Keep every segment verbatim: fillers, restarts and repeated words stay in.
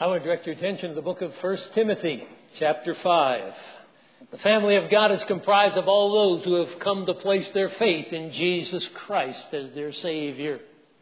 I want to direct your attention to the book of First Timothy, chapter five. The family of God is comprised of all those who have come to place their faith in Jesus Christ as their Savior.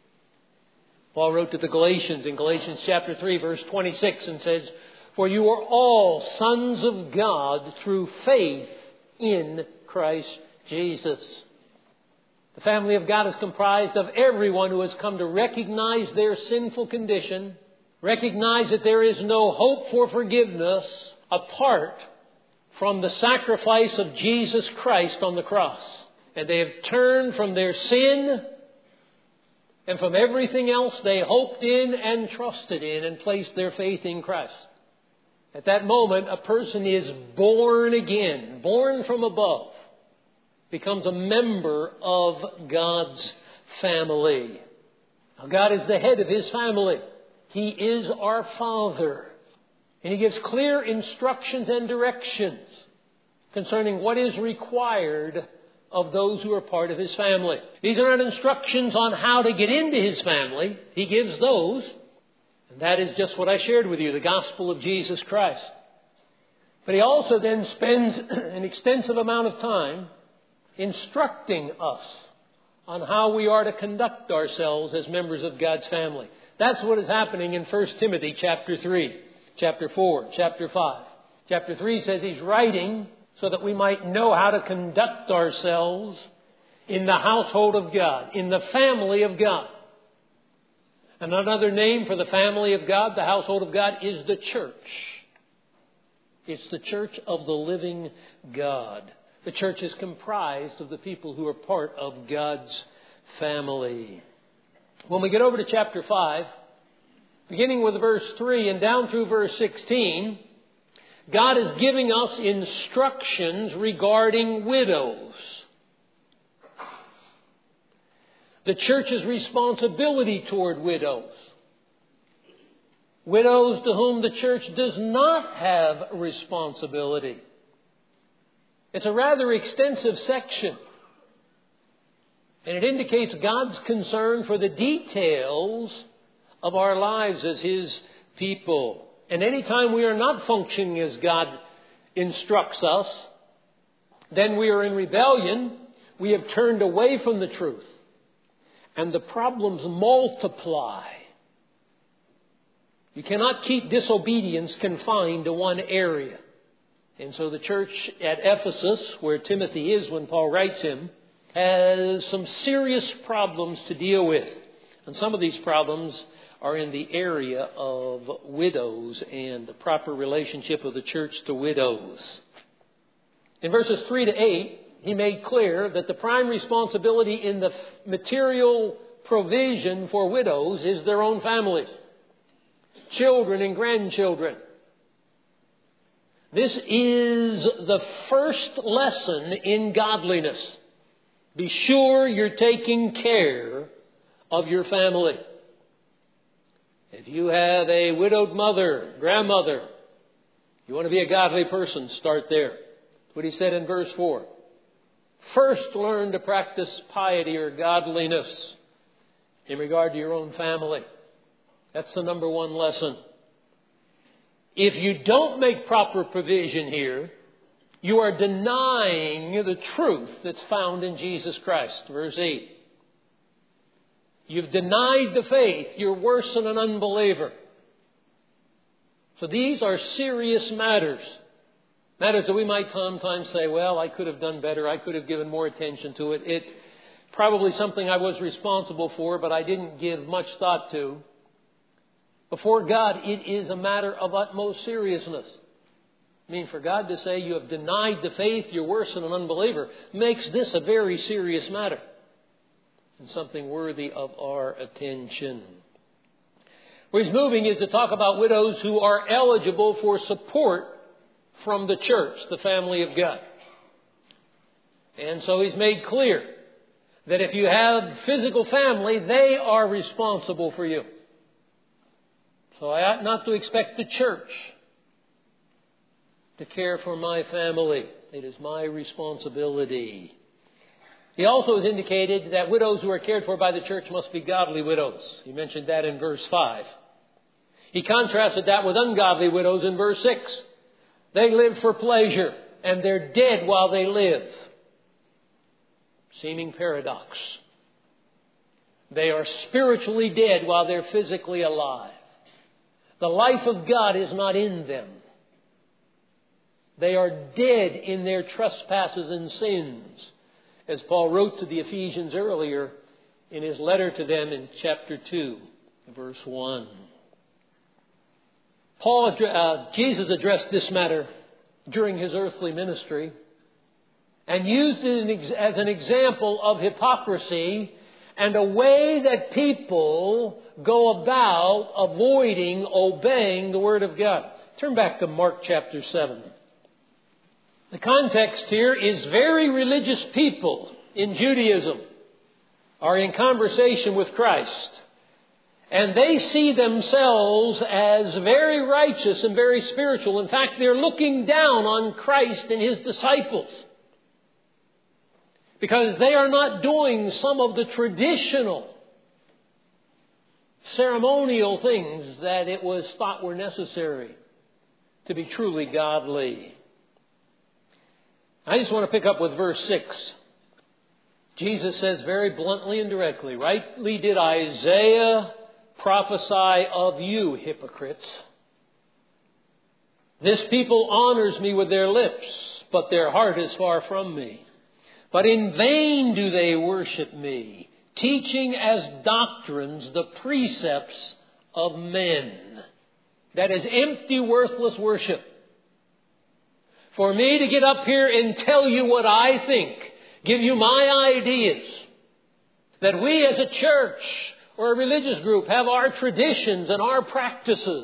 Paul wrote to the Galatians in Galatians chapter three, verse twenty-six, and says, "For you are all sons of God through faith in Christ Jesus." The family of God is comprised of everyone who has come to recognize their sinful condition, recognize that there is no hope for forgiveness apart from the sacrifice of Jesus Christ on the cross. And they have turned from their sin and from everything else they hoped in and trusted in and placed their faith in Christ. At that moment, a person is born again, born from above, becomes a member of God's family. Now, God is the head of His family. He is our Father. And He gives clear instructions and directions concerning what is required of those who are part of His family. These are not instructions on how to get into His family. He gives those. And that is just what I shared with you, the gospel of Jesus Christ. But He also then spends an extensive amount of time instructing us on how we are to conduct ourselves as members of God's family. That's what is happening in First Timothy chapter three, chapter four, chapter five. Chapter three says he's writing so that we might know how to conduct ourselves in the household of God, in the family of God. And another name for the family of God, the household of God, is the church. It's the church of the living God. The church is comprised of the people who are part of God's family. When we get over to chapter five, beginning with verse three and down through verse sixteen, God is giving us instructions regarding widows. The church's responsibility toward widows. Widows to whom the church does not have responsibility. It's a rather extensive section. And it indicates God's concern for the details of our lives as His people. And any time we are not functioning as God instructs us, then we are in rebellion. We have turned away from the truth. And the problems multiply. You cannot keep disobedience confined to one area. And so the church at Ephesus, where Timothy is when Paul writes him, has some serious problems to deal with. And some of these problems are in the area of widows and the proper relationship of the church to widows. In verses three to eight, he made clear that the prime responsibility in the material provision for widows is their own families, children and grandchildren. This is the first lesson in godliness. Be sure you're taking care of your family. If you have a widowed mother, grandmother, you want to be a godly person, start there. That's what he said in verse four. First, learn to practice piety or godliness in regard to your own family. That's the number one lesson. If you don't make proper provision here, you are denying the truth that's found in Jesus Christ. Verse eight. You've denied the faith. You're worse than an unbeliever. So these are serious matters. Matters that we might sometimes say, well, I could have done better. I could have given more attention to it. It's probably something I was responsible for, but I didn't give much thought to. Before God, it is a matter of utmost seriousness. I mean, for God to say you have denied the faith, you're worse than an unbeliever, makes this a very serious matter and something worthy of our attention. Where he's moving is to talk about widows who are eligible for support from the church, the family of God. And so he's made clear that if you have physical family, they are responsible for you. So I ought not to expect the church to care for my family. It is my responsibility. He also has indicated that widows who are cared for by the church must be godly widows. He mentioned that in verse five. He contrasted that with ungodly widows in verse six. They live for pleasure, and they're dead while they live. Seeming paradox. They are spiritually dead while they're physically alive. The life of God is not in them. They are dead in their trespasses and sins, as Paul wrote to the Ephesians earlier in his letter to them in chapter two, verse one. Paul, uh, Jesus addressed this matter during his earthly ministry and used it as an example of hypocrisy and a way that people go about avoiding obeying the Word of God. Turn back to Mark chapter seven. The context here is very religious people in Judaism are in conversation with Christ. And they see themselves as very righteous and very spiritual. In fact, they're looking down on Christ and His disciples, because they are not doing some of the traditional ceremonial things that it was thought were necessary to be truly godly. I just want to pick up with verse six. Jesus says very bluntly and directly, rightly did Isaiah prophesy of you, hypocrites. This people honors me with their lips, but their heart is far from me. But in vain do they worship me, teaching as doctrines the precepts of men. That is empty, worthless worship. For me to get up here and tell you what I think, give you my ideas, that we as a church or a religious group have our traditions and our practices,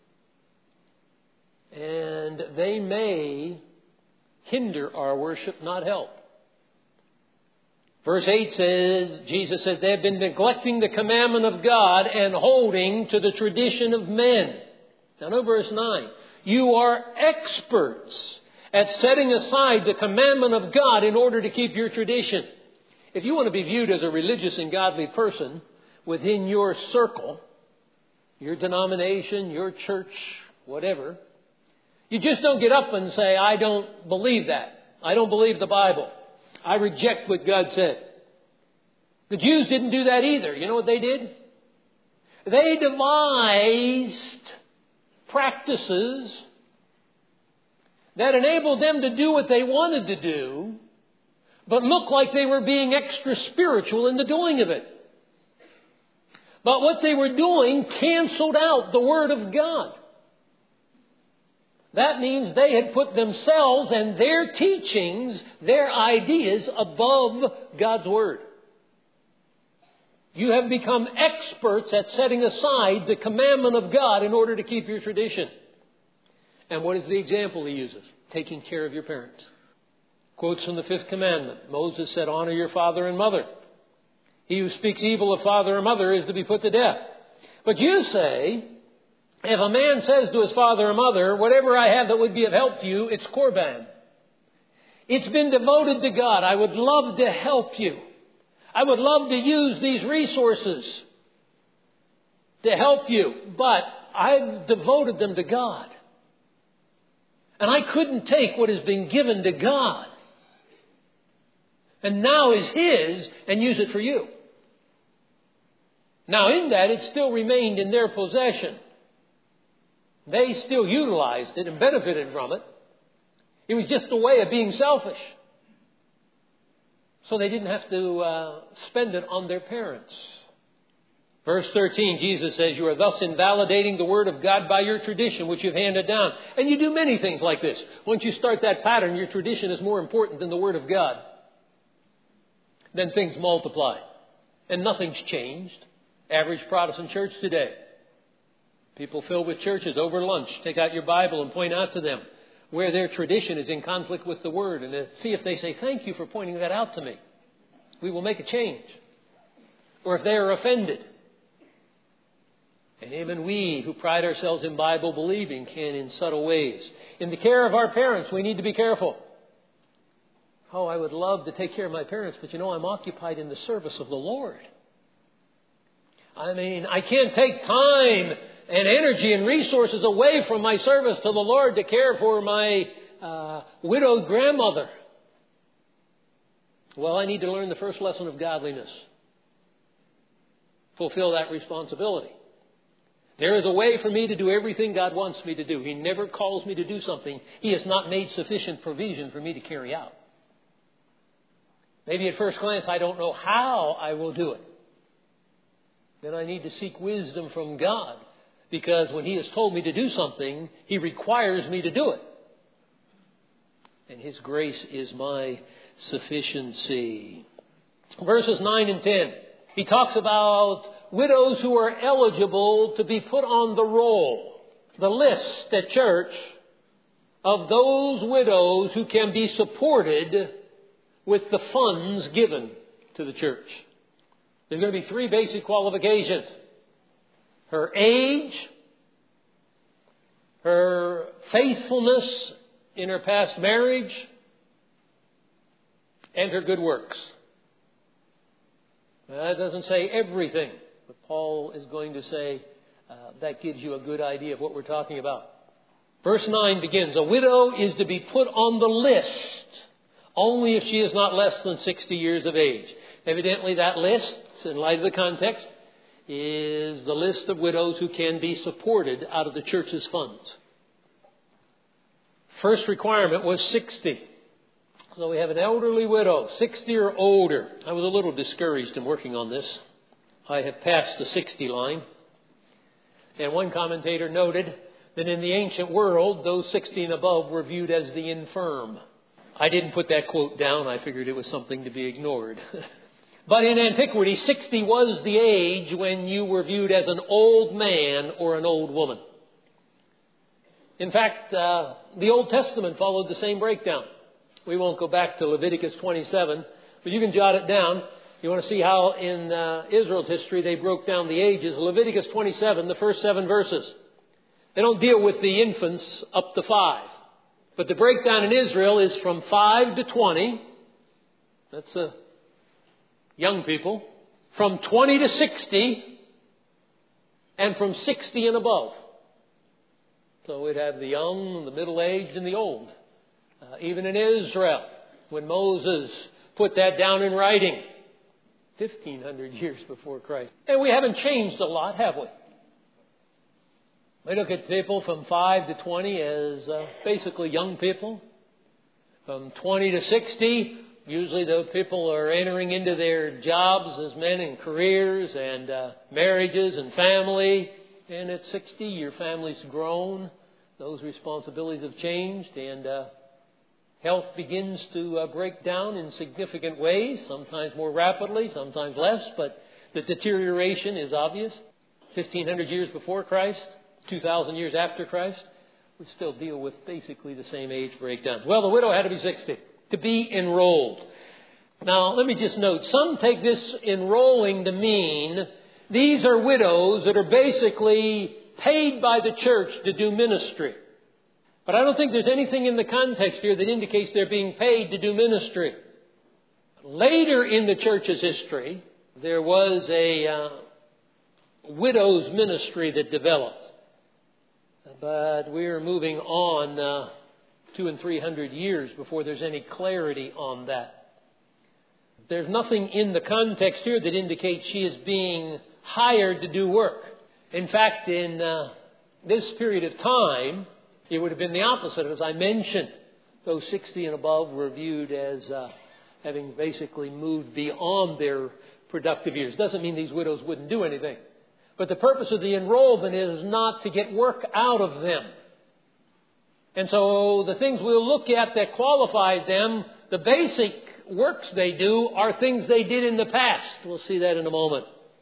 and they may hinder our worship, not help. Verse eight says, Jesus said, they have been neglecting the commandment of God and holding to the tradition of men. Now note verse nine. You are experts at setting aside the commandment of God in order to keep your tradition. If you want to be viewed as a religious and godly person within your circle, your denomination, your church, whatever, you just don't get up and say, I don't believe that. I don't believe the Bible. I reject what God said. The Jews didn't do that either. You know what they did? They devised practices that enabled them to do what they wanted to do, but look like they were being extra spiritual in the doing of it. But what they were doing canceled out the Word of God. That means they had put themselves and their teachings, their ideas above God's Word. You have become experts at setting aside the commandment of God in order to keep your tradition. And what is the example he uses? Taking care of your parents. Quotes from the fifth commandment. Moses said, honor your father and mother. He who speaks evil of father or mother is to be put to death. But you say, if a man says to his father or mother, whatever I have that would be of help to you, it's Korban. It's been devoted to God. I would love to help you. I would love to use these resources to help you, but I've devoted them to God. And I couldn't take what has been given to God and now is His and use it for you. Now in that, it still remained in their possession. They still utilized it and benefited from it. It was just a way of being selfish. So they didn't have to uh, spend it on their parents. Verse thirteen, Jesus says, you are thus invalidating the Word of God by your tradition, which you've handed down. And you do many things like this. Once you start that pattern, your tradition is more important than the Word of God. Then things multiply. And nothing's changed. Average Protestant church today. People filled with churches over lunch. Take out your Bible and point out to them where their tradition is in conflict with the Word. And see if they say, thank you for pointing that out to me. We will make a change. Or if they are offended. And even we who pride ourselves in Bible believing can in subtle ways. In the care of our parents, we need to be careful. Oh, I would love to take care of my parents, but you know, I'm occupied in the service of the Lord. I mean, I can't take time and energy and resources away from my service to the Lord to care for my uh, widowed grandmother. Well, I need to learn the first lesson of godliness. Fulfill that responsibility. There is a way for me to do everything God wants me to do. He never calls me to do something He has not made sufficient provision for me to carry out. Maybe at first glance I don't know how I will do it. Then I need to seek wisdom from God. Because when He has told me to do something, He requires me to do it. And His grace is my sufficiency. Verses nine and ten. He talks about widows who are eligible to be put on the roll, the list at church of those widows who can be supported with the funds given to the church. There's going to be three basic qualifications. Her age, her faithfulness in her past marriage, and her good works. That doesn't say everything, but Paul is going to say uh, that gives you a good idea of what we're talking about. Verse nine begins, a widow is to be put on the list only if she is not less than sixty years of age. Evidently that list, in light of the context, is the list of widows who can be supported out of the church's funds. First requirement was sixty. So we have an elderly widow, sixty or older. I was a little discouraged in working on this. I have passed the sixty line. And one commentator noted that in the ancient world, those sixty and above were viewed as the infirm. I didn't put that quote down. I figured it was something to be ignored. But in antiquity, sixty was the age when you were viewed as an old man or an old woman. In fact, uh, the Old Testament followed the same breakdown. We won't go back to Leviticus twenty-seven, but you can jot it down. You want to see how in uh, Israel's history they broke down the ages. Leviticus twenty-seven, the first seven verses. They don't deal with the infants up to five. But the breakdown in Israel is from five to twenty. That's uh, young people. From twenty to sixty. And from sixty and above. So we'd have the young, the middle-aged, and the old. Uh, even in Israel, when Moses put that down in writing, fifteen hundred years before Christ. And we haven't changed a lot, have we? We look at people from five to twenty as uh, basically young people. From twenty to sixty, usually those people are entering into their jobs as men and careers and uh, marriages and family. And at sixty, your family's grown. Those responsibilities have changed, and uh, health begins to uh, break down in significant ways, sometimes more rapidly, sometimes less, but the deterioration is obvious. fifteen hundred years before Christ, two thousand years after Christ, we still deal with basically the same age breakdown. Well, the widow had to be sixty to be enrolled. Now, let me just note, some take this enrolling to mean these are widows that are basically paid by the church to do ministry. But I don't think there's anything in the context here that indicates they're being paid to do ministry. Later in the church's history, there was a uh, widow's ministry that developed. But we're moving on uh, two and three hundred years before there's any clarity on that. There's nothing in the context here that indicates she is being hired to do work. In fact, in uh, this period of time, it would have been the opposite. As I mentioned, those sixty and above were viewed as uh, having basically moved beyond their productive years. Doesn't mean these widows wouldn't do anything. But the purpose of the enrollment is not to get work out of them. And so the things we'll look at that qualify them, the basic works they do are things they did in the past. We'll see that in a moment.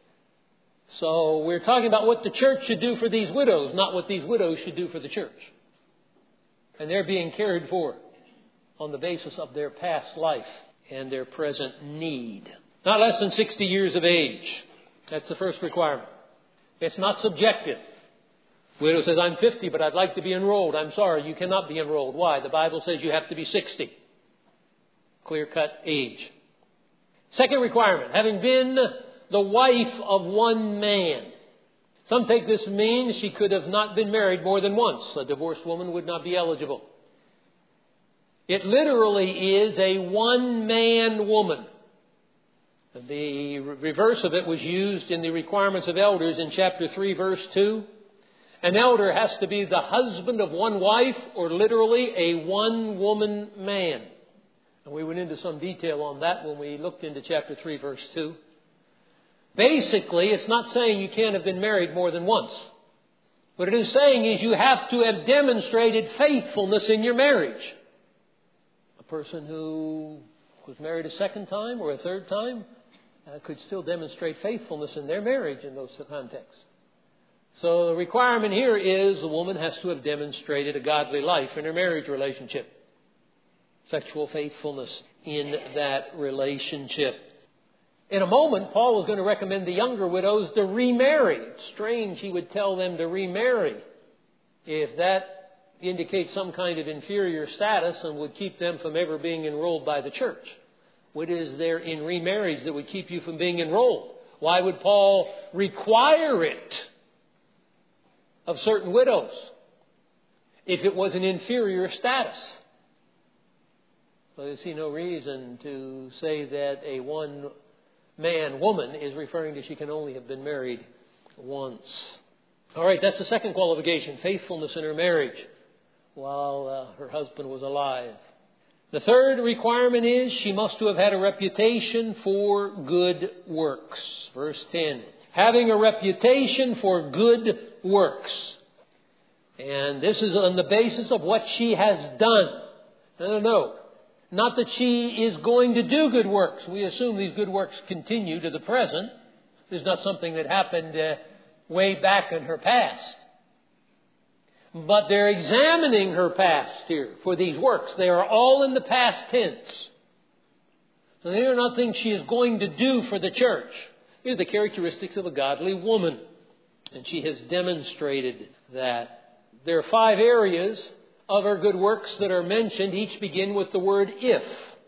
So we're talking about what the church should do for these widows, not what these widows should do for the church. And they're being cared for on the basis of their past life and their present need. Not less than sixty years of age. That's the first requirement. It's not subjective. Widow says, I'm fifty, but I'd like to be enrolled. I'm sorry, you cannot be enrolled. Why? The Bible says you have to be sixty. Clear-cut age. Second requirement, having been the wife of one man. Some take this means she could have not been married more than once. A divorced woman would not be eligible. It literally is a one-man woman. The reverse of it was used in the requirements of elders in chapter three, verse two. An elder has to be the husband of one wife, or literally a one-woman man. And we went into some detail on that when we looked into chapter three, verse two. Basically, it's not saying you can't have been married more than once. What it is saying is you have to have demonstrated faithfulness in your marriage. A person who was married a second time or a third time uh, could still demonstrate faithfulness in their marriage in those contexts. So the requirement here is the woman has to have demonstrated a godly life in her marriage relationship. Sexual faithfulness in that relationship. In a moment, Paul was going to recommend the younger widows to remarry. It's strange he would tell them to remarry if that indicates some kind of inferior status and would keep them from ever being enrolled by the church. What is there in remarriage that would keep you from being enrolled? Why would Paul require it of certain widows if it was an inferior status? So you see no reason to say that a one-man woman is referring to she can only have been married once. All right, that's the second qualification, faithfulness in her marriage while uh, her husband was alive. The third requirement is she must have had a reputation for good works. Verse ten. Having a reputation for good works. And this is on the basis of what she has done. No, no, no. Not that she is going to do good works. We assume these good works continue to the present. There's not something that happened uh, way back in her past. But they're examining her past here for these works. They are all in the past tense. So they are not things she is going to do for the church. These are the characteristics of a godly woman. And she has demonstrated that. There are five areas of her good works that are mentioned. Each begin with the word if.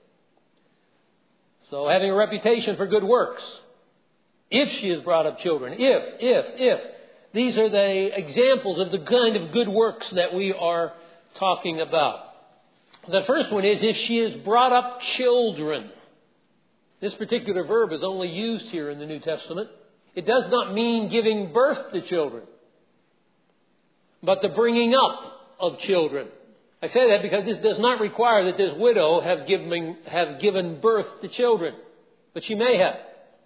So having a reputation for good works. If she has brought up children. If, if, if. These are the examples of the kind of good works that we are talking about. The first one is if she has brought up children. This particular verb is only used here in the New Testament. It does not mean giving birth to children, but the bringing up of children. I say that because this does not require that this widow have given, have given birth to children, but she may have.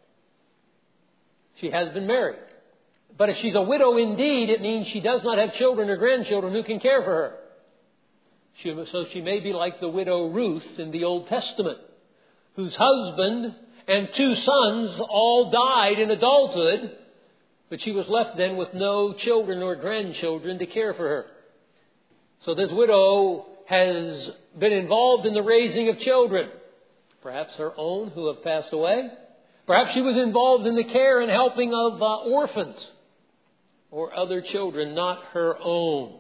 She has been married. But if she's a widow indeed, it means she does not have children or grandchildren who can care for her. She, so she may be like the widow Ruth in the Old Testament, whose husband and two sons all died in adulthood, but she was left then with no children or grandchildren to care for her. So this widow has been involved in the raising of children, perhaps her own who have passed away. Perhaps she was involved in the care and helping of uh, orphans or other children, not her own.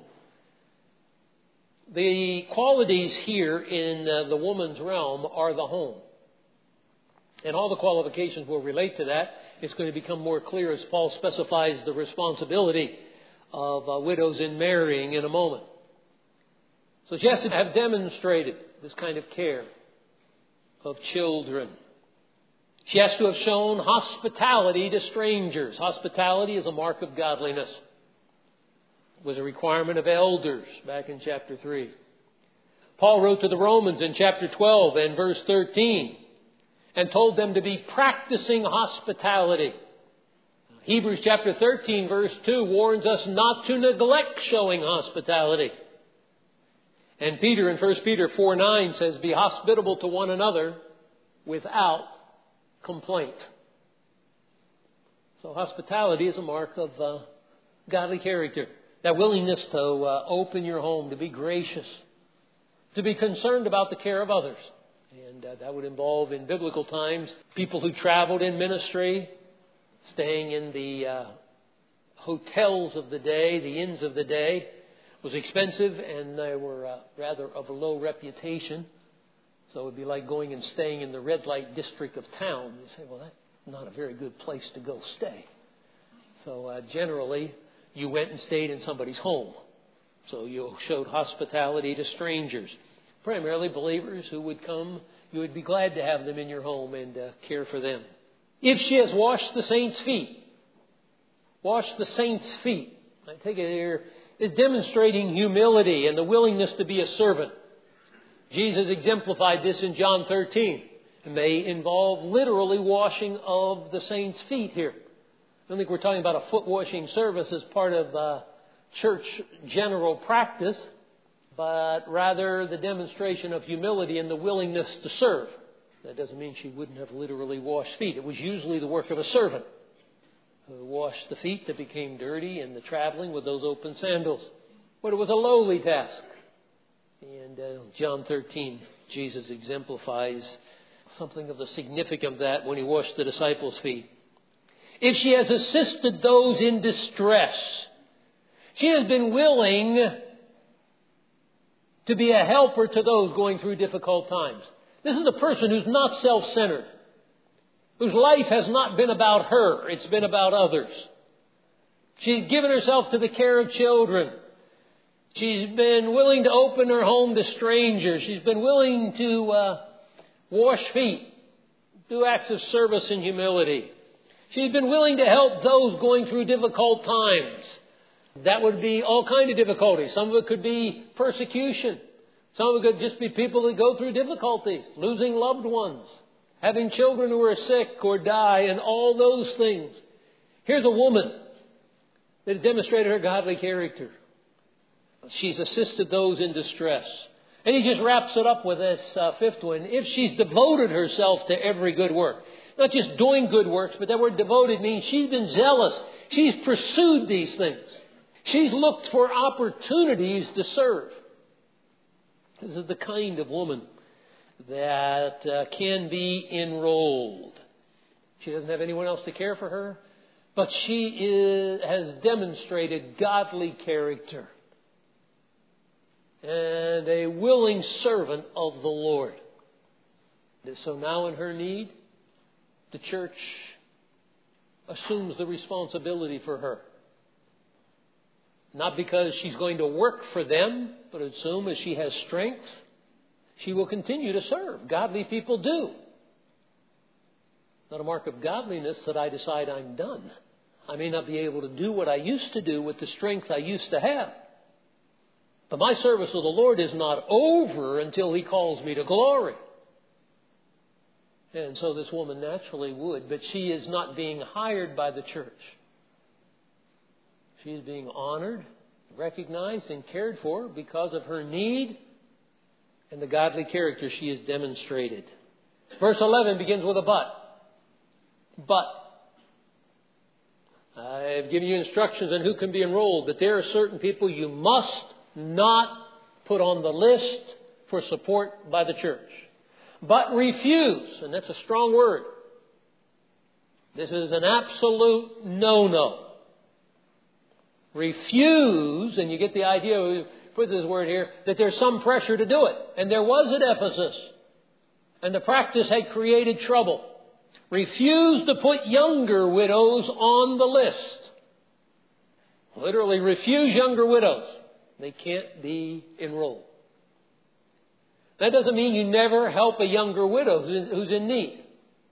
The qualities here in uh, the woman's realm are the home. And all the qualifications will relate to that. It's going to become more clear as Paul specifies the responsibility of uh, widows in marrying in a moment. So she has to have demonstrated this kind of care of children. She has to have shown hospitality to strangers. Hospitality is a mark of godliness. It was a requirement of elders back in chapter three. Paul wrote to the Romans in chapter twelve and verse thirteen and told them to be practicing hospitality. Hebrews chapter thirteen verse two warns us not to neglect showing hospitality. And Peter in First Peter four nine says, be hospitable to one another without complaint. So hospitality is a mark of uh, godly character. That willingness to uh, open your home, to be gracious, to be concerned about the care of others. And uh, that would involve, in biblical times, people who traveled in ministry, staying in the uh, hotels of the day, the inns of the day. It was expensive and they were uh, rather of a low reputation. So it would be like going and staying in the red light district of town. You say, well, that's not a very good place to go stay. So uh, generally, you went and stayed in somebody's home. So you showed hospitality to strangers, primarily believers who would come. You would be glad to have them in your home and uh, care for them. If she has washed the saints' feet, washed the saints' feet, I take it here, is demonstrating humility and the willingness to be a servant. Jesus exemplified this in John thirteen. It may involve literally washing of the saints' feet here. I don't think we're talking about a foot washing service as part of uh, church general practice, but rather the demonstration of humility and the willingness to serve. That doesn't mean she wouldn't have literally washed feet. It was usually the work of a servant who washed the feet that became dirty in the traveling with those open sandals. But it was a lowly task. And uh, John thirteen, Jesus exemplifies something of the significance of that when he washed the disciples' feet. If she has assisted those in distress, she has been willing to be a helper to those going through difficult times. This is a person who's not self-centered, whose life has not been about her. It's been about others. She's given herself to the care of children. She's been willing to open her home to strangers. She's been willing to uh, wash feet, do acts of service and humility. She's been willing to help those going through difficult times. That would be all kinds of difficulties. Some of it could be persecution. Some of it could just be people that go through difficulties, losing loved ones, having children who are sick or die, and all those things. Here's a woman that has demonstrated her godly character. She's assisted those in distress. And he just wraps it up with this uh, fifth one. If she's devoted herself to every good work. Not just doing good works, but that word devoted means she's been zealous. She's pursued these things. She's looked for opportunities to serve. This is the kind of woman that uh, can be enrolled. She doesn't have anyone else to care for her, but she is, has demonstrated godly character and a willing servant of the Lord. So now in her need, the church assumes the responsibility for her. Not because she's going to work for them, but as soon as she has strength, she will continue to serve. Godly people do. Not a mark of godliness that I decide I'm done. I may not be able to do what I used to do with the strength I used to have. But my service with the Lord is not over until He calls me to glory. And so this woman naturally would, but she is not being hired by the church. She is being honored, recognized, and cared for because of her need and the godly character she has demonstrated. Verse eleven begins with a but. But. I've given you instructions on who can be enrolled, but there are certain people you must not put on the list for support by the church. But refuse, and that's a strong word. This is an absolute no-no. Refuse, and you get the idea, we put this word here, that there's some pressure to do it. And there was at Ephesus. And the practice had created trouble. Refuse to put younger widows on the list. Literally, refuse younger widows. They can't be enrolled. That doesn't mean you never help a younger widow who's in need.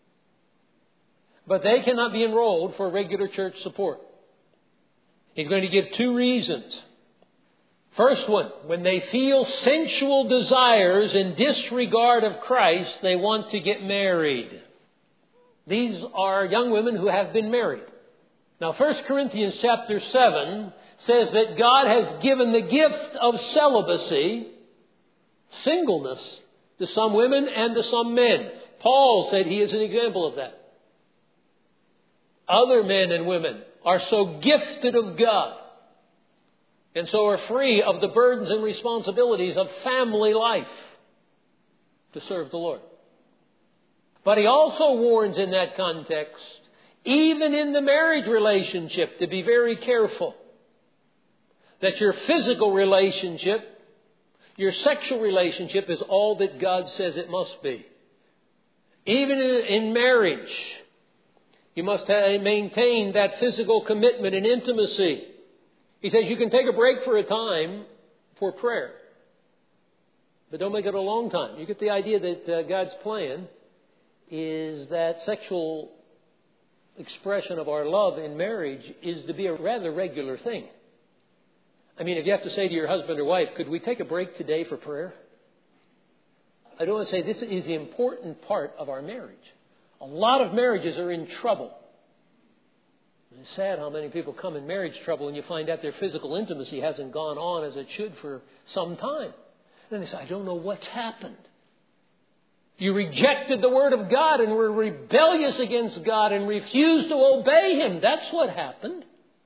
But they cannot be enrolled for regular church support. He's going to give two reasons. First one, when they feel sensual desires in disregard of Christ, they want to get married. These are young women who have been married. Now, First Corinthians chapter seven says that God has given the gift of celibacy, singleness, to some women and to some men. Paul said he is an example of that. Other men and women are so gifted of God and so are free of the burdens and responsibilities of family life to serve the Lord. But he also warns in that context, even in the marriage relationship, to be very careful that your physical relationship, your sexual relationship is all that God says it must be. Even in marriage, You must ha- maintain that physical commitment and intimacy. He says you can take a break for a time for prayer, but don't make it a long time. You get the idea that uh, God's plan is that sexual expression of our love in marriage is to be a rather regular thing. I mean, if you have to say to your husband or wife, could we take a break today for prayer? I don't want to say this is the important part of our marriage. A lot of marriages are in trouble. It's sad how many people come in marriage trouble and you find out their physical intimacy hasn't gone on as it should for some time. And they say, I don't know what's happened. You rejected the Word of God and were rebellious against God and refused to obey Him. That's what happened.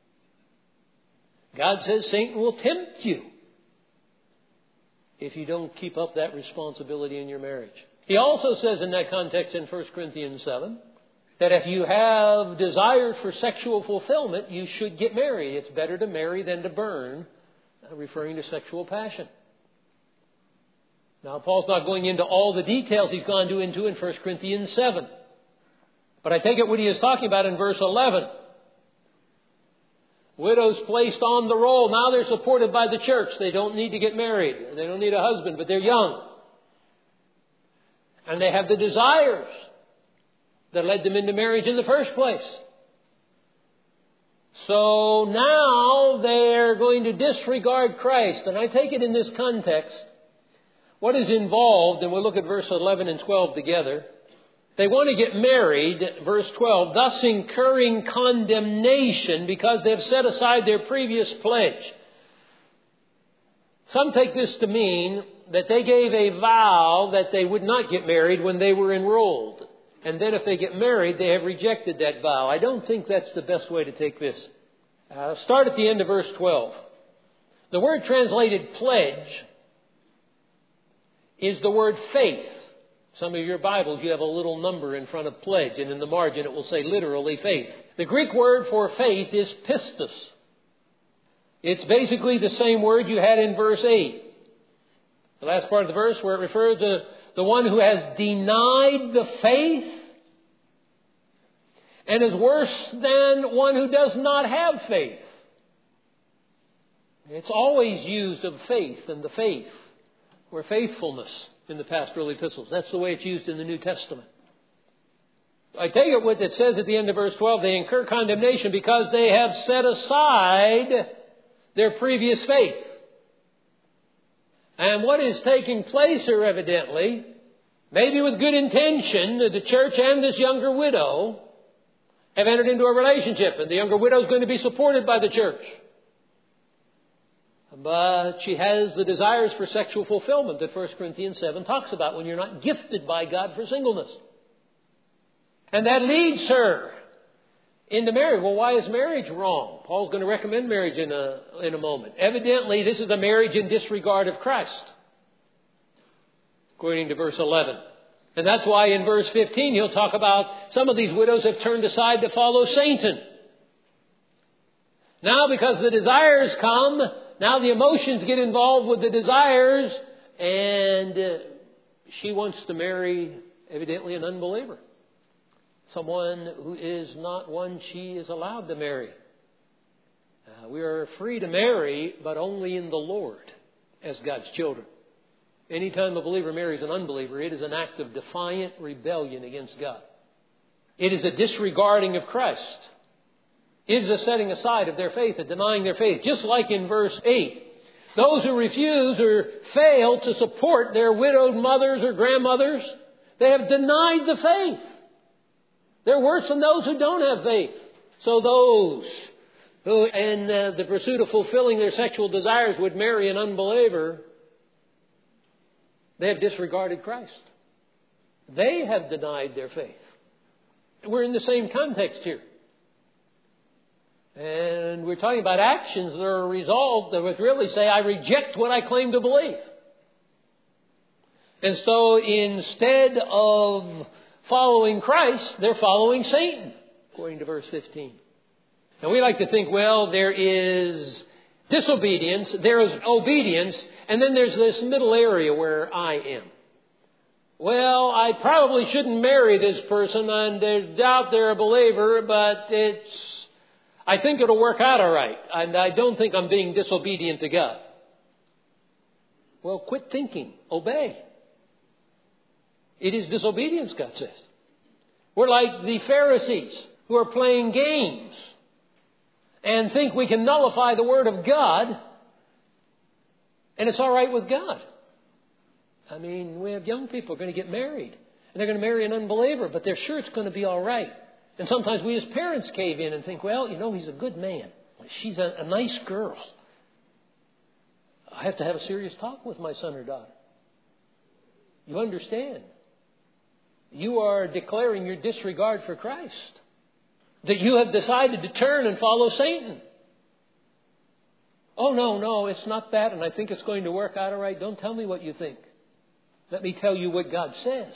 God says Satan will tempt you if you don't keep up that responsibility in your marriage. He also says in that context in First Corinthians seven that if you have desire for sexual fulfillment, you should get married. It's better to marry than to burn, referring to sexual passion. Now, Paul's not going into all the details he's gone into in First Corinthians seven. But I take it what he is talking about in verse eleven. Widows placed on the roll. Now they're supported by the church. They don't need to get married. They don't need a husband, but they're young. And they have the desires that led them into marriage in the first place. So now they're going to disregard Christ. And I take it in this context, what is involved, and we'll look at verse eleven and twelve together. They want to get married, verse twelve, thus incurring condemnation because they've set aside their previous pledge. Some take this to mean that they gave a vow that they would not get married when they were enrolled. And then if they get married, they have rejected that vow. I don't think that's the best way to take this. Uh, start at the end of verse twelve. The word translated pledge is the word faith. Some of your Bibles, you have a little number in front of pledge, and in the margin it will say literally faith. The Greek word for faith is pistis. It's basically the same word you had in verse eight. The last part of the verse where it refers to the one who has denied the faith and is worse than one who does not have faith. It's always used of faith and the faith, or faithfulness in the pastoral epistles. That's the way it's used in the New Testament. I take it what it says at the end of verse twelve, they incur condemnation because they have set aside their previous faith. And what is taking place here evidently, maybe with good intention, the church and this younger widow have entered into a relationship, and the younger widow is going to be supported by the church. But she has the desires for sexual fulfillment that First Corinthians seven talks about when you're not gifted by God for singleness. And that leads her into marriage. Well, why is marriage wrong? Paul's going to recommend marriage in a, in a moment. Evidently, this is a marriage in disregard of Christ, according to verse eleven. And that's why in verse fifteen he'll talk about some of these widows have turned aside to follow Satan. Now, because the desires come, now the emotions get involved with the desires, and uh, she wants to marry, evidently, an unbeliever. Someone who is not one she is allowed to marry. Uh, we are free to marry, but only in the Lord as God's children. Anytime a believer marries an unbeliever, it is an act of defiant rebellion against God. It is a disregarding of Christ. It is a setting aside of their faith, a denying their faith. Just like in verse eight. Those who refuse or fail to support their widowed mothers or grandmothers, they have denied the faith. They're worse than those who don't have faith. So those who, in uh, the pursuit of fulfilling their sexual desires, would marry an unbeliever, they have disregarded Christ. They have denied their faith. We're in the same context here. And we're talking about actions that are resolved that would really say, I reject what I claim to believe. And so instead of following Christ, they're following Satan, according to verse fifteen. And we like to think, well, there is disobedience, there is obedience, and then there's this middle area where I am. well, I probably shouldn't marry this person, and there's doubt they're a believer, but it's, I think it'll work out all right, and I don't think I'm being disobedient to God. Well, quit thinking. Obey. It is disobedience, God says. We're like the Pharisees who are playing games and think we can nullify the Word of God, and it's all right with God. I mean, we have young people who are going to get married, and they're going to marry an unbeliever, but they're sure it's going to be all right. And sometimes we as parents cave in and think, well, you know, he's a good man. She's a, a nice girl. I have to have a serious talk with my son or daughter. You understand? You are declaring your disregard for Christ. That you have decided to turn and follow Satan. Oh, no, no, it's not that, and I think it's going to work out all right. Don't tell me what you think. Let me tell you what God says.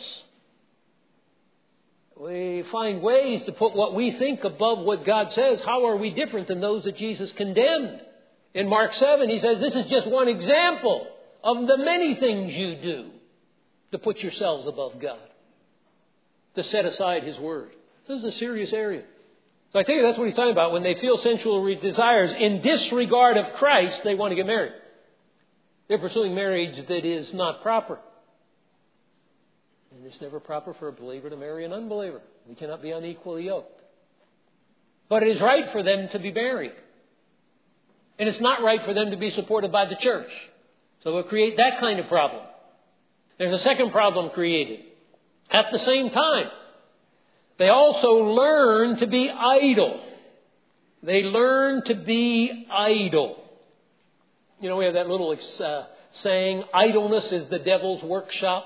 We find ways to put what we think above what God says. How are we different than those that Jesus condemned? In Mark seven, he says, this is just one example of the many things you do to put yourselves above God, to set aside His Word. This is a serious area. So I think that's what he's talking about. When they feel sensual desires in disregard of Christ, they want to get married. They're pursuing marriage that is not proper. And it's never proper for a believer to marry an unbeliever. We cannot be unequally yoked. But it is right for them to be married. And it's not right for them to be supported by the church. So we'll create that kind of problem. There's a second problem created. At the same time, they also learn to be idle. They learn to be idle. You know, we have that little uh, saying, idleness is the devil's workshop.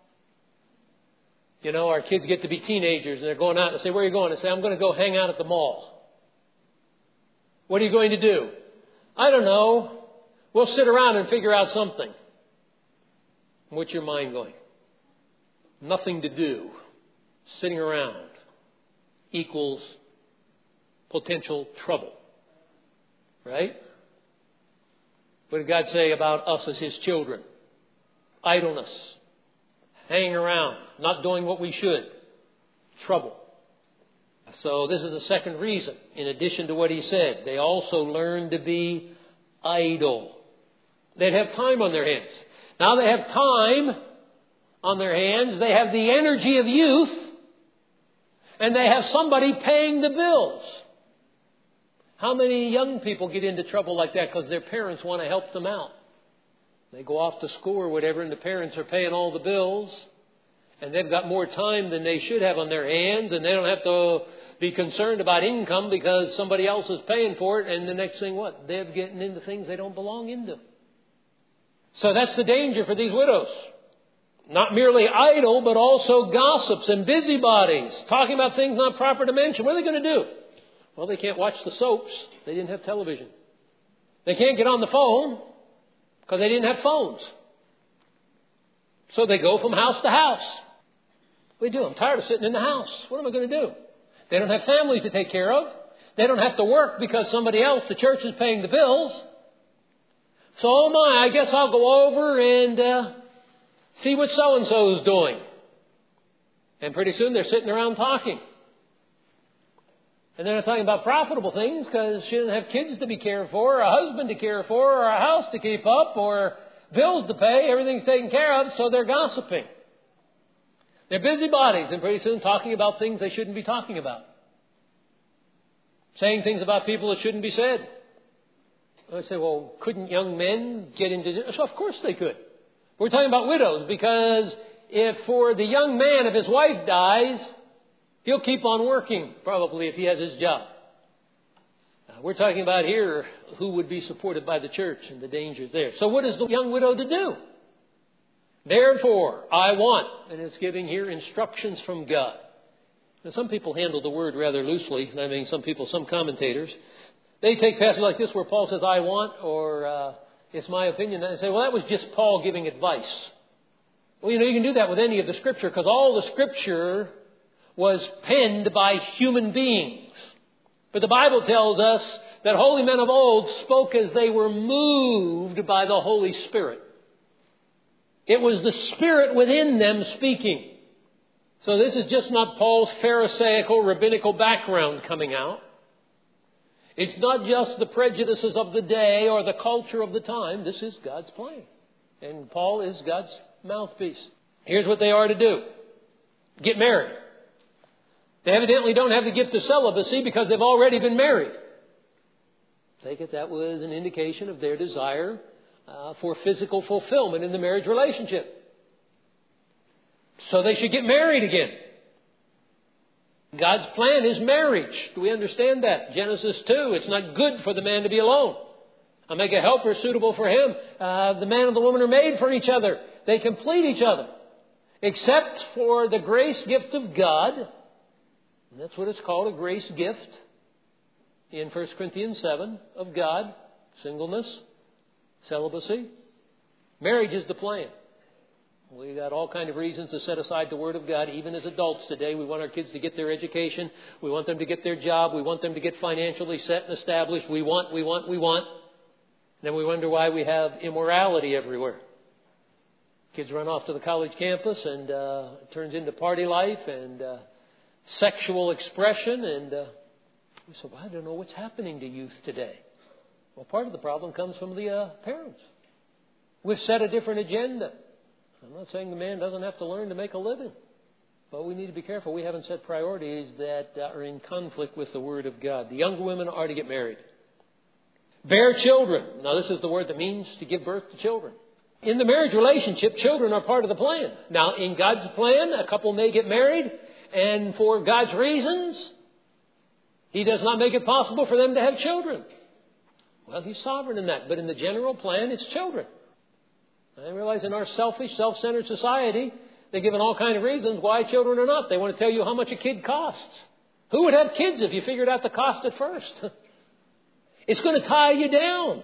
You know, our kids get to be teenagers and they're going out and say, where are you going? I say, I'm going to go hang out at the mall. What are you going to do? I don't know. We'll sit around and figure out something. What's your mind going? Nothing to do. Sitting around equals potential trouble. Right? What did God say about us as His children? Idleness. Hanging around. Not doing what we should. Trouble. So this is the second reason. In addition to what he said, they also learn to be idle. They'd have time on their hands. Now they have time on their hands. They have the energy of youth. And they have somebody paying the bills. How many young people get into trouble like that because their parents want to help them out? They go off to school or whatever and the parents are paying all the bills. And they've got more time than they should have on their hands. And they don't have to be concerned about income because somebody else is paying for it. And the next thing, what? They're getting into things they don't belong into. So that's the danger for these widows. Not merely idle, but also gossips and busybodies. Talking about things not proper to mention. What are they going to do? Well, they can't watch the soaps. They didn't have television. They can't get on the phone because they didn't have phones. So they go from house to house. What do you do? I'm tired of sitting in the house. What am I going to do? They don't have families to take care of. They don't have to work because somebody else, the church, is paying the bills. So, oh my, I guess I'll go over and uh, see what so-and-so is doing. And pretty soon they're sitting around talking. And they're not talking about profitable things because she doesn't have kids to be cared for, or a husband to care for, or a house to keep up, or bills to pay. Everything's taken care of, so they're gossiping. They're busybodies, and pretty soon talking about things they shouldn't be talking about. Saying things about people that shouldn't be said. I say, well, couldn't young men get into this? So of course they could. We're talking about widows because if for the young man, if his wife dies, he'll keep on working probably if he has his job. Now, we're talking about here who would be supported by the church and the dangers there. So what is the young widow to do? Therefore, I want, and it's giving here instructions from God. Now, some people handle the word rather loosely. I mean, some people, some commentators, they take passages like this where Paul says, I want, or uh, it's my opinion. And they say, well, that was just Paul giving advice. Well, you know, you can do that with any of the Scripture because all the Scripture was penned by human beings. But the Bible tells us that holy men of old spoke as they were moved by the Holy Spirit. It was the Spirit within them speaking. So this is just not Paul's Pharisaical, rabbinical background coming out. It's not just the prejudices of the day or the culture of the time. This is God's plan. And Paul is God's mouthpiece. Here's what they are to do. Get married. They evidently don't have the gift of celibacy because they've already been married. Take it that was an indication of their desire uh, for physical fulfillment in the marriage relationship. So they should get married again. God's plan is marriage. Do we understand that? Genesis two, it's not good for the man to be alone. I'll make a helper suitable for him. Uh, the man and the woman are made for each other. They complete each other. Except for the grace gift of God. And that's what it's called, a grace gift. In First Corinthians seven, of God. Singleness. Celibacy. Marriage is the plan. We got all kinds of reasons to set aside the Word of God. Even as adults today, we want our kids to get their education. We want them to get their job. We want them to get financially set and established. We want, we want, we want. Then we wonder why we have immorality everywhere. Kids run off to the college campus and uh, it turns into party life and uh, sexual expression. And uh, we say, well, I don't know what's happening to youth today. Well, part of the problem comes from the uh, parents. We've set a different agenda. I'm not saying the man doesn't have to learn to make a living. But we need to be careful. We haven't set priorities that uh, are in conflict with the Word of God. The younger women are to get married. Bear children. Now, this is the word that means to give birth to children. In the marriage relationship, children are part of the plan. Now, in God's plan, a couple may get married, and for God's reasons, He does not make it possible for them to have children. Well, He's sovereign in that. But in the general plan, it's children. I realize in our selfish, self-centered society, they're given all kinds of reasons why children are not. They want to tell you how much a kid costs. Who would have kids if you figured out the cost at first? It's going to tie you down.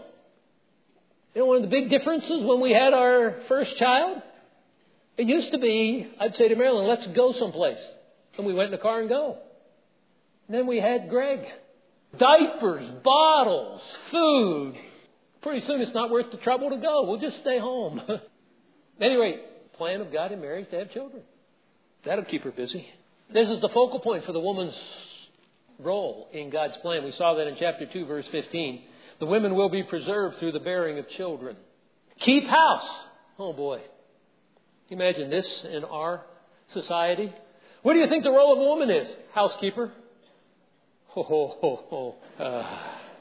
You know, one of the big differences when we had our first child, it used to be, I'd say to Marilyn, let's go someplace. And we went in the car and go. And then we had Greg. Diapers, bottles, food. Pretty soon it's not worth the trouble to go. We'll just stay home. At any rate, plan of God in marriage to have children. That'll keep her busy. This is the focal point for the woman's role in God's plan. We saw that in chapter two, verse fifteen. The women will be preserved through the bearing of children. Keep house. Oh boy. Can you imagine this in our society? What do you think the role of a woman is? Housekeeper. Ho, ho, ho, ho. Uh,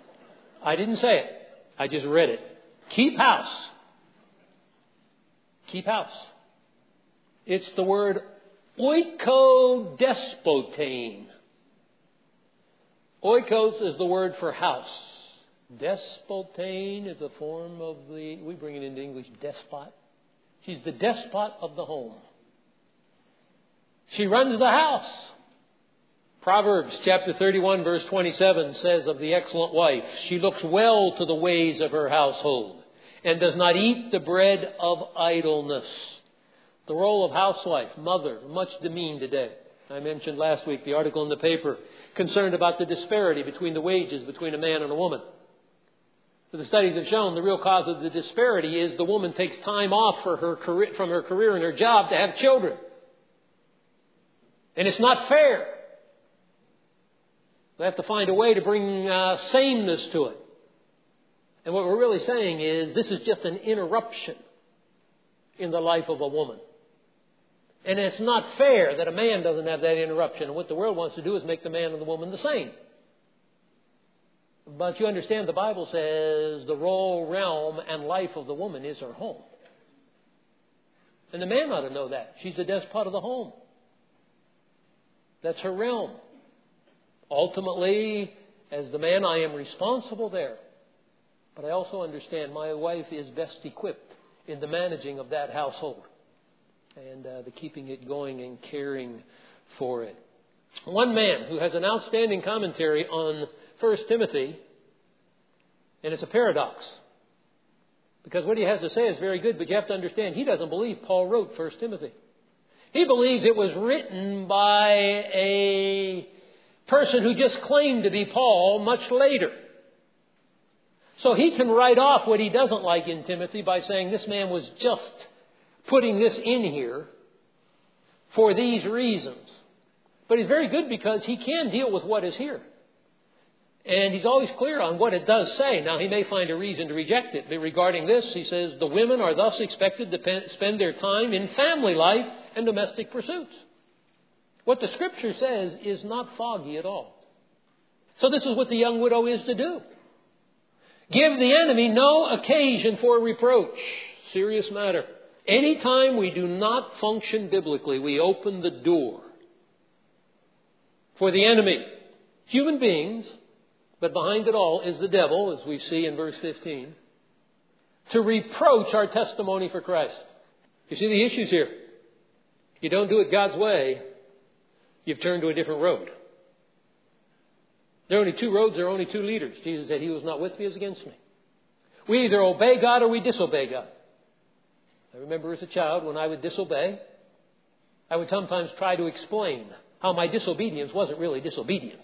I didn't say it. I just read it. Keep house. Keep house. It's the word oikodespotane. Oikos is the word for house. Despotane is a form of the, we bring it into English, despot. She's the despot of the home. She runs the house. Proverbs chapter thirty-one verse twenty-seven says of the excellent wife, she looks well to the ways of her household and does not eat the bread of idleness. The role of housewife, mother, much demeaned today. I mentioned last week the article in the paper concerned about the disparity between the wages between a man and a woman. The studies have shown the real cause of the disparity is the woman takes time off for her career, from her career and her job to have children. And it's not fair. We have to find a way to bring uh, sameness to it. And what we're really saying is this is just an interruption in the life of a woman. And it's not fair that a man doesn't have that interruption. And what the world wants to do is make the man and the woman the same. But you understand the Bible says the role, realm, and life of the woman is her home. And the man ought to know that. She's the despot of the home. That's her realm. Ultimately, as the man, I am responsible there. But I also understand my wife is best equipped in the managing of that household and uh, the keeping it going and caring for it. One man who has an outstanding commentary on First Timothy, and it's a paradox. Because what he has to say is very good, but you have to understand he doesn't believe Paul wrote First Timothy. He believes it was written by a person who just claimed to be Paul much later. So he can write off what he doesn't like in Timothy by saying this man was just putting this in here for these reasons. But he's very good because he can deal with what is here. And he's always clear on what it does say. Now, he may find a reason to reject it. But regarding this, he says, the women are thus expected to pe- spend their time in family life and domestic pursuits. What the Scripture says is not foggy at all. So this is what the young widow is to do. Give the enemy no occasion for reproach. Serious matter. Anytime we do not function biblically, we open the door for the enemy. Human beings, but behind it all is the devil, as we see in verse fifteen, to reproach our testimony for Christ. You see the issues here. You don't do it God's way, you've turned to a different road. There are only two roads, there are only two leaders. Jesus said, he who is not with me is against me. We either obey God or we disobey God. I remember as a child when I would disobey, I would sometimes try to explain how my disobedience wasn't really disobedience.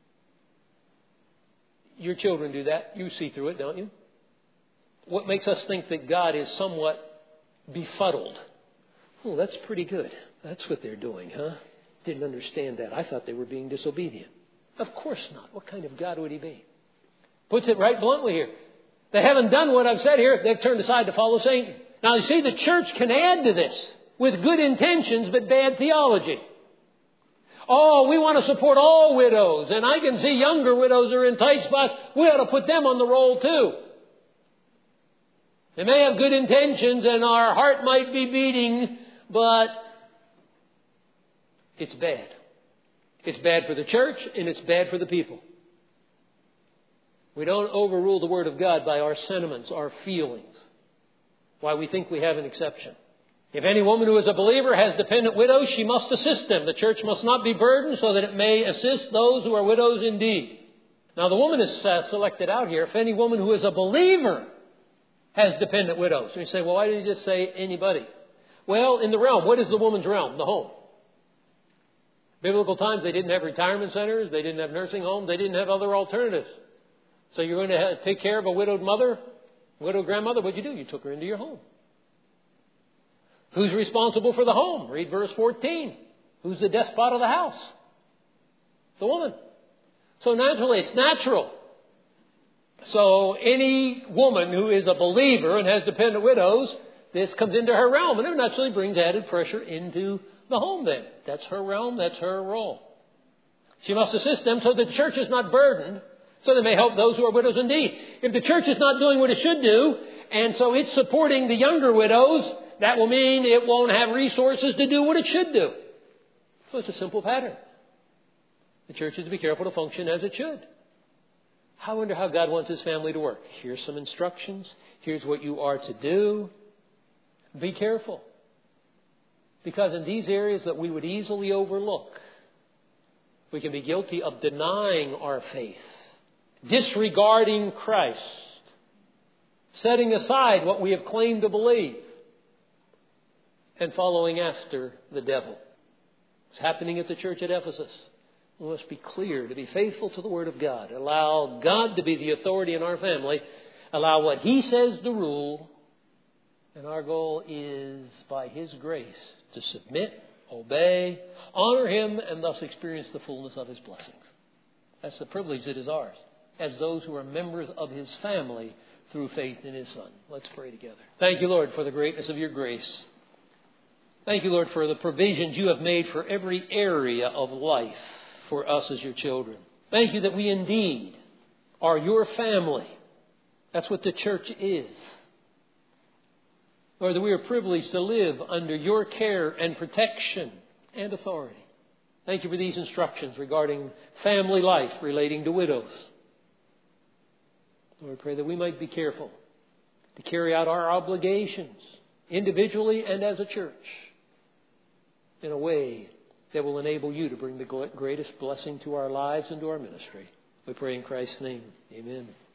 Your children do that. You see through it, don't you? What makes us think that God is somewhat befuddled? Oh, that's pretty good. That's what they're doing, huh? Didn't understand that. I thought they were being disobedient. Of course not. What kind of God would he be? Puts it right bluntly here. They haven't done what I've said here. They've turned aside to follow Satan. Now, you see, the church can add to this with good intentions but bad theology. Oh, we want to support all widows. And I can see younger widows are in tight spots. We ought to put them on the roll too. They may have good intentions and our heart might be beating, but it's bad. It's bad for the church and it's bad for the people. We don't overrule the Word of God by our sentiments, our feelings. Why we think we have an exception. If any woman who is a believer has dependent widows, she must assist them. The church must not be burdened so that it may assist those who are widows indeed. Now the woman is uh, selected out here. If any woman who is a believer has dependent widows. And you say, well, why did he just say anybody? Well, in the realm, what is the woman's realm? The home. Biblical times, they didn't have retirement centers. They didn't have nursing homes. They didn't have other alternatives. So you're going to have, take care of a widowed mother, widowed grandmother. What'd you do? You took her into your home. Who's responsible for the home? Read verse fourteen. Who's the despot of the house? The woman. So naturally, it's natural. So any woman who is a believer and has dependent widows, this comes into her realm. And it naturally brings added pressure into the home then. That's her realm. That's her role. She must assist them so the church is not burdened, so they may help those who are widows indeed. If the church is not doing what it should do, and so it's supporting the younger widows, that will mean it won't have resources to do what it should do. So it's a simple pattern. The church is to be careful to function as it should. I wonder how God wants His family to work. Here's some instructions. Here's what you are to do. Be careful. Because in these areas that we would easily overlook, we can be guilty of denying our faith, disregarding Christ, setting aside what we have claimed to believe, and following after the devil. It's happening at the church at Ephesus. We must be clear to be faithful to the Word of God. Allow God to be the authority in our family. Allow what He says to rule. And our goal is, by His grace, to submit, obey, honor Him, and thus experience the fullness of His blessings. That's the privilege that is ours, as those who are members of His family through faith in His Son. Let's pray together. Thank you, Lord, for the greatness of your grace. Thank you, Lord, for the provisions you have made for every area of life for us as your children. Thank you that we indeed are your family. That's what the church is. Lord, that we are privileged to live under your care and protection and authority. Thank you for these instructions regarding family life relating to widows. Lord, I pray that we might be careful to carry out our obligations individually and as a church in a way that will enable you to bring the greatest blessing to our lives and to our ministry. We pray in Christ's name. Amen.